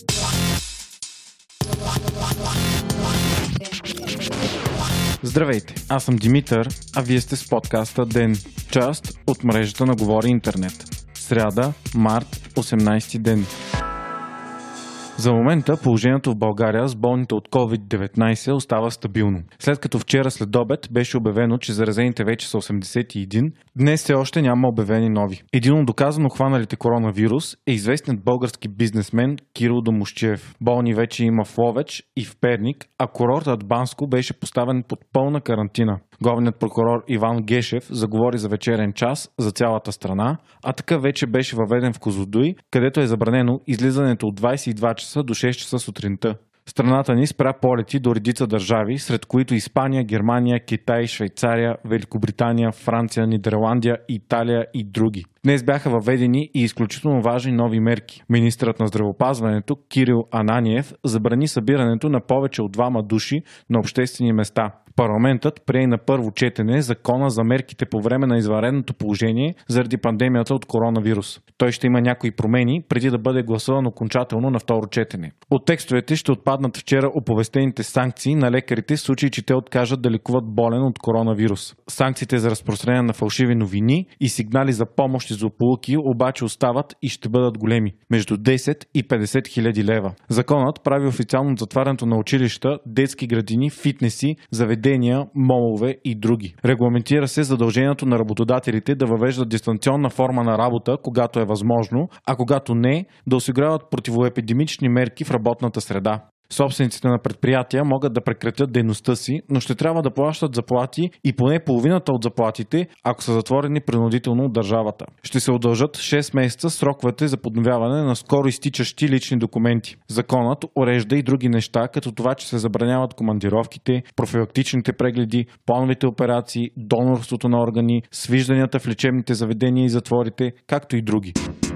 Здравейте, аз съм Димитър, а вие сте с подкаста ДЕН, част от мрежата на Говори Интернет. Сряда, март, 18 ден. За момента положението в България с болните от COVID-19 остава стабилно. След като вчера след обед беше обявено, че заразените вече са 81, днес все още няма обявени нови. Един от доказано хваналите коронавирус е известният български бизнесмен Кирил Домусчиев. Болни вече има в Ловеч и в Перник, а курортът Банско беше поставен под пълна карантина. Главният прокурор Иван Гешев заговори за вечерен час за цялата страна, а такъв вече беше въведен в Козлодуй, където е забранено излизането от 22 часа до 6 часа сутринта. Страната ни спря полети до редица държави, сред които Испания, Германия, Китай, Швейцария, Великобритания, Франция, Нидерландия, Италия и други. Днес бяха въведени и изключително важни нови мерки. Министърът на здравеопазването Кирил Ананиев забрани събирането на повече от 2 души на обществени места. Парламентът прие на първо четене закона за мерките по време на извънредното положение заради пандемията от коронавирус. Той ще има някои промени преди да бъде гласуван окончателно на второ четене. От текстовете ще отпаднат вчера оповестените санкции на лекарите в случай, че те откажат да лекуват болен от коронавирус. Санкциите за разпространение на фалшиви новини и сигнали за помощ и злополуки обаче остават и ще бъдат големи – между 10 и 50 хиляди лева. Законът прави официално затварянето на училища, детски градини, фитнеси, заведения, молове и други. Регламентира се задължението на работодателите да въвеждат дистанционна форма на работа, когато е възможно, а когато не, да осигуряват противоепидемични мерки в работната среда. Собствениците на предприятия могат да прекратят дейността си, но ще трябва да плащат заплати и поне половината от заплатите, ако са затворени принудително от държавата. Ще се удължат 6 месеца сроковете за подновяване на скоро изтичащи лични документи. Законът урежда и други неща, като това, че се забраняват командировките, профилактичните прегледи, плановите операции, донорството на органи, свижданията в лечебните заведения и затворите, както и други.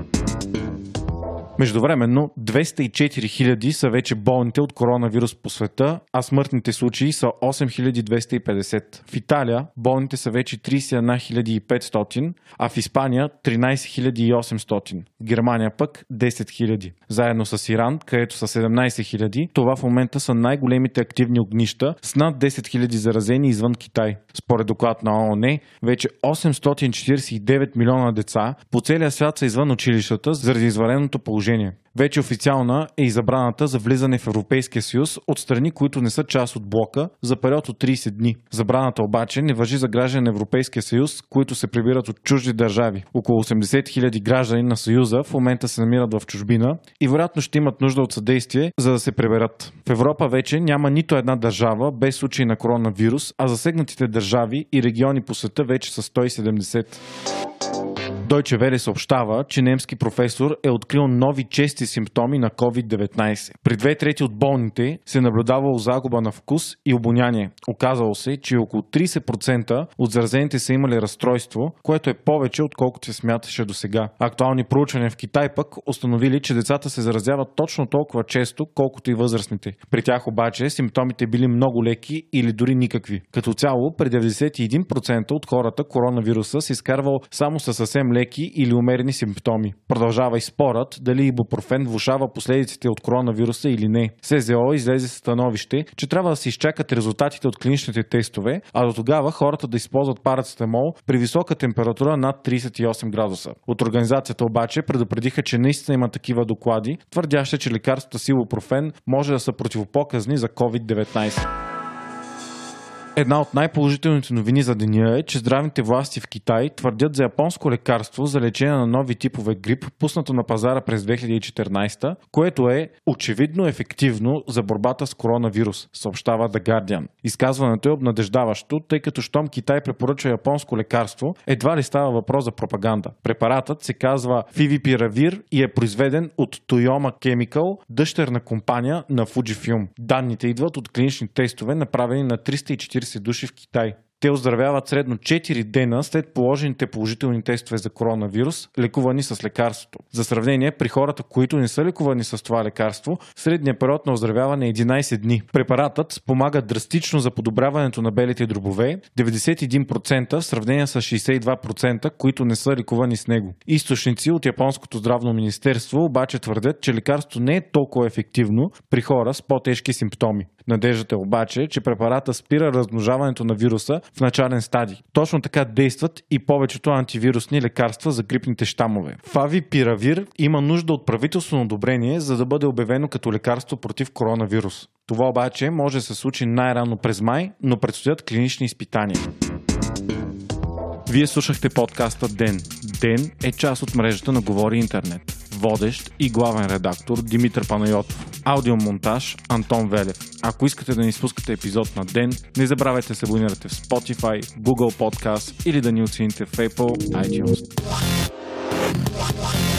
Междувременно 204 хиляди са вече болните от коронавирус по света, а смъртните случаи са 8250. В Италия болните са вече 31 500, а в Испания 13 800. В Германия пък 10 хиляди. Заедно с Иран, където са 17 хиляди, това в момента са най-големите активни огнища с над 10 хиляди заразени извън Китай. Според доклад на ООН, вече 849 милиона деца по целия свят са извън училищата заради извънредното положение. Вече официална е и забраната за влизане в Европейския съюз от страни, които не са част от блока, за период от 30 дни. Забраната обаче не важи за граждани на Европейския съюз, които се прибират от чужди държави. Около 80 хиляди граждани на съюза в момента се намират в чужбина и вероятно ще имат нужда от съдействие, за да се приберат. В Европа вече няма нито една държава без случай на коронавирус, а засегнатите държави и региони по света вече са 170. Deutsche Welle съобщава, че немски професор е открил нови чести симптоми на COVID-19. При 2/3 от болните се наблюдавало загуба на вкус и обоняние. Оказало се, че около 30% от заразените са имали разстройство, което е повече отколкото се смяташе досега. Актуални проучвания в Китай пък установили, че децата се заразяват точно толкова често, колкото и възрастните. При тях обаче симптомите били много леки или дори никакви. Като цяло, при 91% от хората коронавируса се изкарвал само със съвсем леки или умерени симптоми. Продължава и спорът дали ибупрофен влошава последиците от коронавируса или не. СЗО излезе становище, че трябва да се изчакат резултатите от клиничните тестове, а до тогава хората да използват парацетамол при висока температура над 38 градуса. От организацията обаче предупредиха, че наистина има такива доклади, твърдящи, че лекарствата с ибупрофен може да са противопоказни за COVID-19. Една от най-положителните новини за деня е, че здравните власти в Китай твърдят за японско лекарство за лечение на нови типове грип, пуснато на пазара през 2014, което е очевидно ефективно за борбата с коронавирус, съобщава The Guardian. Изказването е обнадеждаващо, тъй като щом Китай препоръчва японско лекарство, едва ли става въпрос за пропаганда. Препаратът се казва Favipiravir и е произведен от Toyoma Chemical, дъщерна компания на Fujifilm. Данните идват от клинични тестове, направени на 340 души в Китай. Те оздравяват средно 4 дена след положените положителни тестове за коронавирус, лекувани с лекарството. За сравнение, при хората, които не са лекувани с това лекарство, средният период на оздравяване е 11 дни. Препаратът спомага драстично за подобряването на белите дробове, 91% в сравнение с 62%, които не са лекувани с него. Източници от Японското здравно министерство обаче твърдят, че лекарството не е толкова ефективно при хора с по-тежки симптоми. Надеждата е обаче, че препарата спира размножаването на вируса в начален стадий. Точно така действат и повечето антивирусни лекарства за грипните щамове. Фавипиравир има нужда от правителствено одобрение, за да бъде обявено като лекарство против коронавирус. Това обаче може да се случи най-рано през май, но предстоят клинични изпитания. Вие слушахте подкаста ДЕН. ДЕН е част от мрежата на Говори Интернет. Водещ и главен редактор Димитър Панайотов. Аудиомонтаж Антон Велев. Ако искате да не изпускате епизод на ДЕН, не забравяйте да се абонирате в Spotify, Google Podcast или да ни оцените в Apple iTunes.